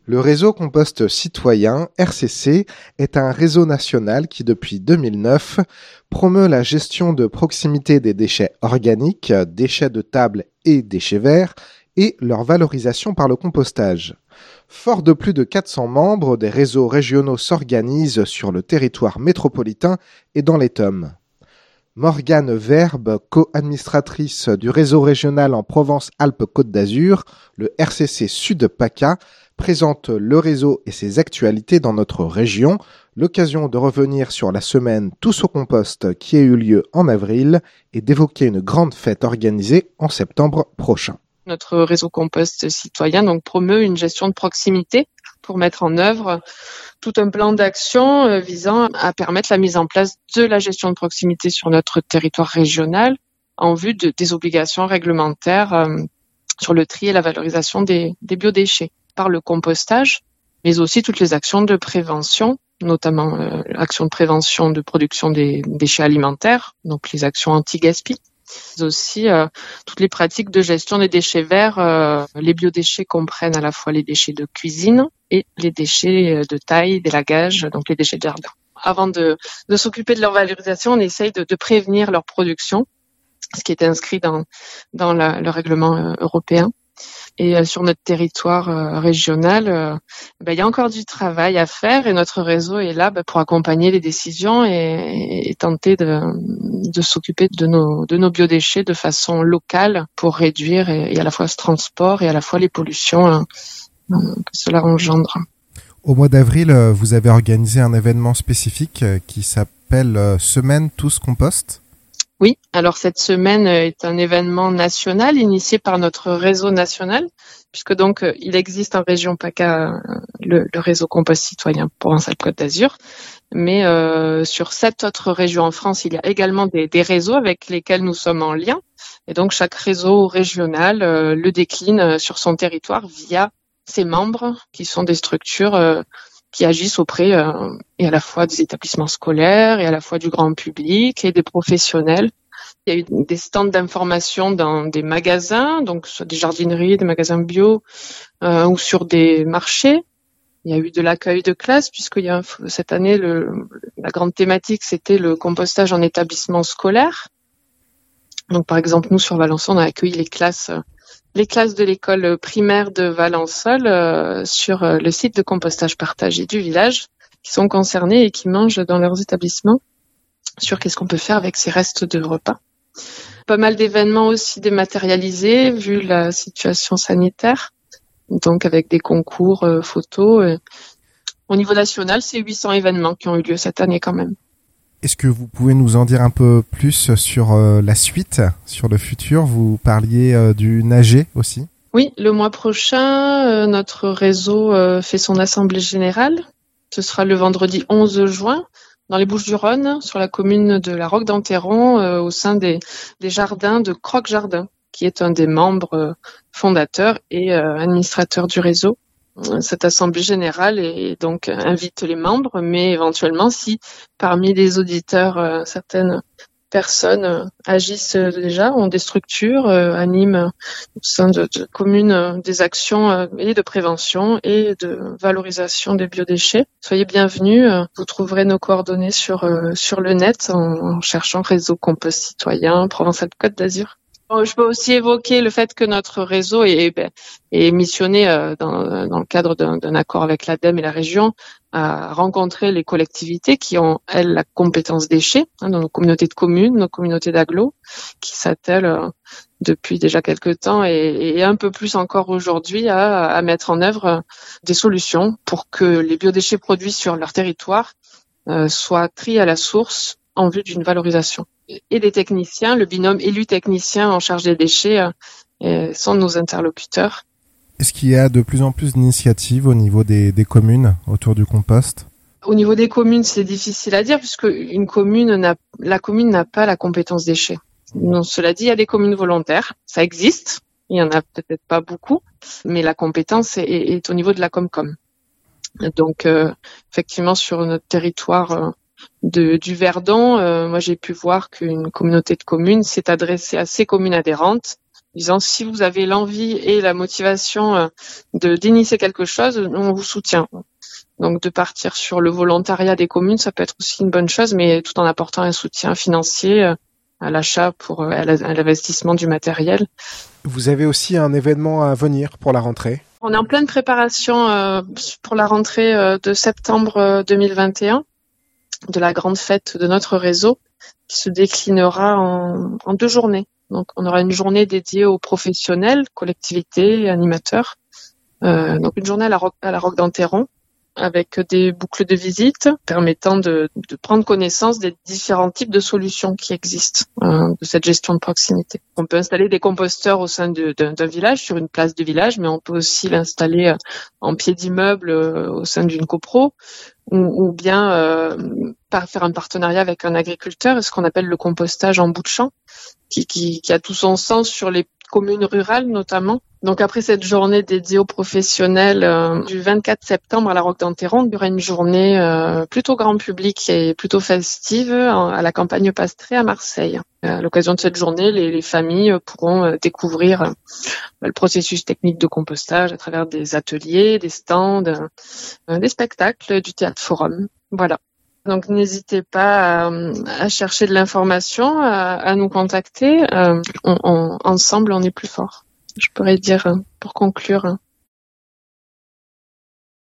Le réseau Compost Citoyen, RCC, est un réseau national qui, depuis 2009, promeut la gestion de proximité des déchets organiques, déchets de table et déchets verts, et leur valorisation par le compostage. Fort de plus de 400 membres, des réseaux régionaux s'organisent sur le territoire métropolitain et dans les TOM. Morgane Verbe, co-administratrice du réseau régional en Provence-Alpes-Côte d'Azur, le RCC Sud-PACA, présente le réseau et ses actualités dans notre région, l'occasion de revenir sur la semaine Tous au compost qui a eu lieu en avril et d'évoquer une grande fête organisée en septembre prochain. Notre réseau Compost Citoyen promeut une gestion de proximité pour mettre en œuvre tout un plan d'action visant à permettre la mise en place de la gestion de proximité sur notre territoire régional en vue des obligations réglementaires sur le tri et la valorisation des biodéchets par le compostage, mais aussi toutes les actions de prévention, notamment l'action de prévention de production des déchets alimentaires, donc les actions anti-gaspi, mais aussi toutes les pratiques de gestion des déchets verts. Les biodéchets comprennent à la fois les déchets de cuisine et les déchets de taille, d'élagage, donc les déchets de jardin. Avant de s'occuper de leur valorisation, on essaye de prévenir leur production, ce qui est inscrit dans le règlement européen. Et sur notre territoire régional, il y a encore du travail à faire et notre réseau est là pour accompagner les décisions et tenter de s'occuper de nos biodéchets de façon locale pour réduire et à la fois ce transport et à la fois les pollutions que cela engendre. Au mois d'avril, vous avez organisé un événement spécifique qui s'appelle Semaine Tous Compost. Oui, alors cette semaine est un événement national initié par notre réseau national, puisque donc il existe en région PACA le réseau Compost Citoyen Provence-Alpes-Côte d'Azur, mais sur 7 autres régions en France, il y a également des réseaux avec lesquels nous sommes en lien, et donc chaque réseau régional le décline sur son territoire via ses membres, qui sont des structures qui agissent auprès et à la fois des établissements scolaires et à la fois du grand public et des professionnels. Il y a eu des stands d'information dans des magasins, donc soit des jardineries, des magasins bio ou sur des marchés. Il y a eu de l'accueil de classe puisqu'il y a cette année la grande thématique c'était le compostage en établissement scolaire. Donc par exemple nous sur Valençon on a accueilli les classes de l'école primaire de Valençol sur le site de compostage partagé du village qui sont concernés et qui mangent dans leurs établissements sur qu'est-ce qu'on peut faire avec ces restes de repas. Pas mal d'événements aussi dématérialisés vu la situation sanitaire, donc avec des concours photos. Au niveau national, c'est 800 événements qui ont eu lieu cette année quand même. Est-ce que vous pouvez nous en dire un peu plus sur la suite, sur le futur? Vous parliez du nager aussi. Oui, le mois prochain, notre réseau fait son assemblée générale. Ce sera le vendredi 11 juin dans les Bouches-du-Rhône, sur la commune de la Roque-d'Enterron, au sein des jardins de Croque Jardin, qui est un des membres fondateurs et administrateurs du réseau. Cette assemblée générale et donc invite les membres, mais éventuellement si parmi les auditeurs certaines personnes agissent déjà, ont des structures, animent au sein de communes des actions et de prévention et de valorisation des biodéchets. Soyez bienvenus, vous trouverez nos coordonnées sur le net en cherchant Réseau Compost Citoyen Provence-Alpes-Côte d'Azur. Je peux aussi évoquer le fait que notre réseau est missionné dans le cadre d'un accord avec l'ADEME et la région à rencontrer les collectivités qui ont, elles, la compétence déchets, dans nos communautés de communes, nos communautés d'agglos, qui s'attellent depuis déjà quelques temps et un peu plus encore aujourd'hui à mettre en œuvre des solutions pour que les biodéchets produits sur leur territoire soient triés à la source en vue d'une valorisation. Et les techniciens, le binôme élu-technicien en charge des déchets sont nos interlocuteurs. Est-ce qu'il y a de plus en plus d'initiatives au niveau des communes autour du compost? Au niveau des communes, c'est difficile à dire puisque la commune n'a pas la compétence déchets. Donc, cela dit, il y a des communes volontaires, ça existe. Il y en a peut-être pas beaucoup, mais la compétence est au niveau de la Comcom. Donc, effectivement, sur notre territoire du Verdon, moi j'ai pu voir qu'une communauté de communes s'est adressée à ses communes adhérentes disant si vous avez l'envie et la motivation d'initier quelque chose, on vous soutient. Donc de partir sur le volontariat des communes, ça peut être aussi une bonne chose, mais tout en apportant un soutien financier à l'achat à l'investissement du matériel. Vous avez aussi un événement à venir pour la rentrée? On est en pleine préparation pour la rentrée de septembre 2021, de la grande fête de notre réseau, qui se déclinera en 2 journées. Donc on aura une journée dédiée aux professionnels, collectivités, animateurs. Donc une journée à la Roque d'Enterron, avec des boucles de visite permettant de prendre connaissance des différents types de solutions qui existent de cette gestion de proximité. On peut installer des composteurs au sein d'un village, sur une place de village, mais on peut aussi l'installer en pied d'immeuble au sein d'une copro, ou bien faire un partenariat avec un agriculteur, ce qu'on appelle le compostage en bout de champ, qui a tout son sens sur les communes rurales notamment. Donc après cette journée dédiée aux professionnels du 24 septembre à la Roque d'Enterron, il y aura une journée plutôt grand public et plutôt festive à la campagne Pastrée à Marseille. À l'occasion de cette journée, les familles pourront découvrir le processus technique de compostage à travers des ateliers, des stands, des spectacles, du théâtre forum. Voilà. Donc n'hésitez pas à chercher de l'information, à nous contacter. Ensemble, on est plus fort. Je pourrais dire pour conclure.